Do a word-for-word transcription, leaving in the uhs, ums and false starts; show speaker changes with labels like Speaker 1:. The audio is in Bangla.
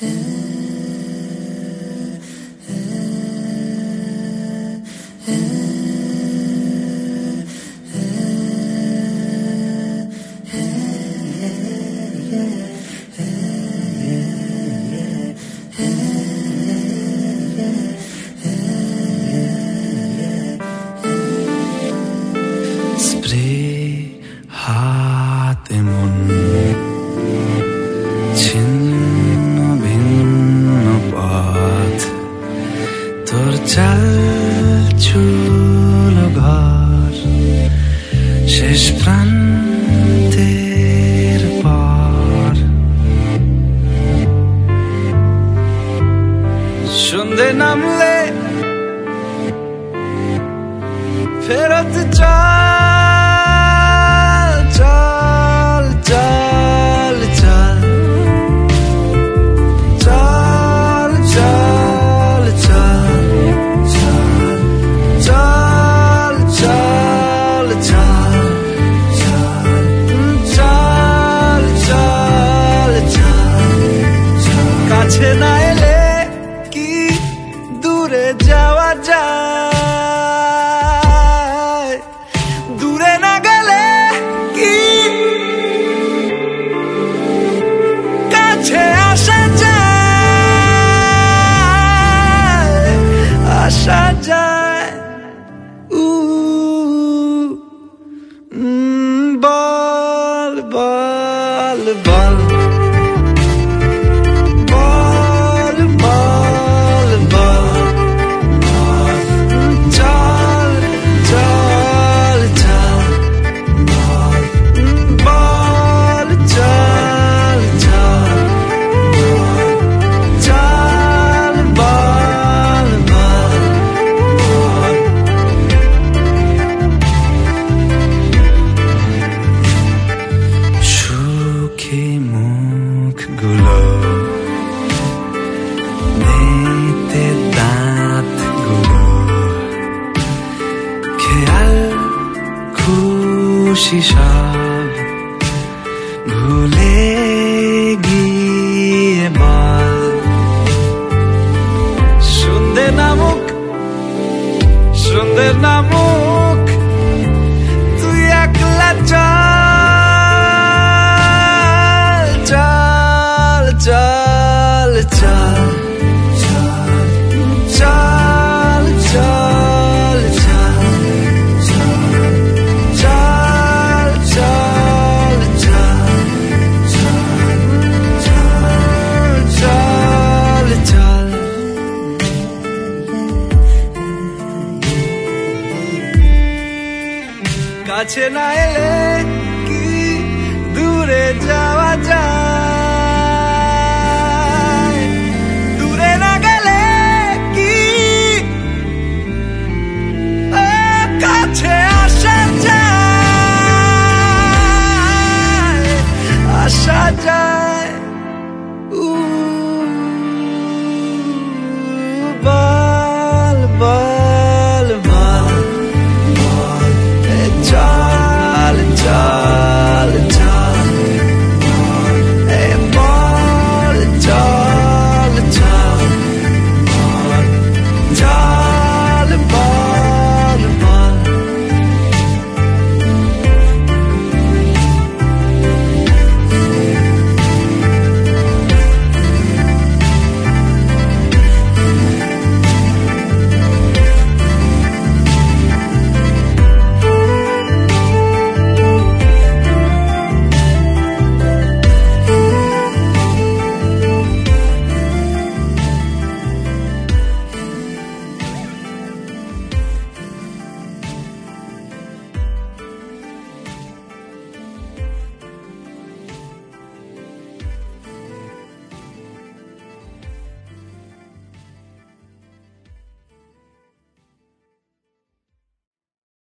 Speaker 1: হাতে মন ছিন্ন ভিন্ন পথ তোর চাল চুল ঘর শেষ প্রান্তের পর সন্ধে নামলে ফেরত চল চল চল চল চল চল চল চল চল চল চল চল চল কাছে না এলে কি দূরে যাওয়া যায় দূরে না গেলে কি কাছে আসা যায় আসা যায় উ বল বল বল বল বল বল চল চল চল বল চল চল চল বল বল সুখী মুখগুলো মেতে দাঁতগুলো খেয়াল খুশি সব ভুলে গিয়ে বল সন্ধে নামুক সন্ধে নামুক তুই একলা চল চল চল চল চল চল চল চল চল চল চল চল কাছে না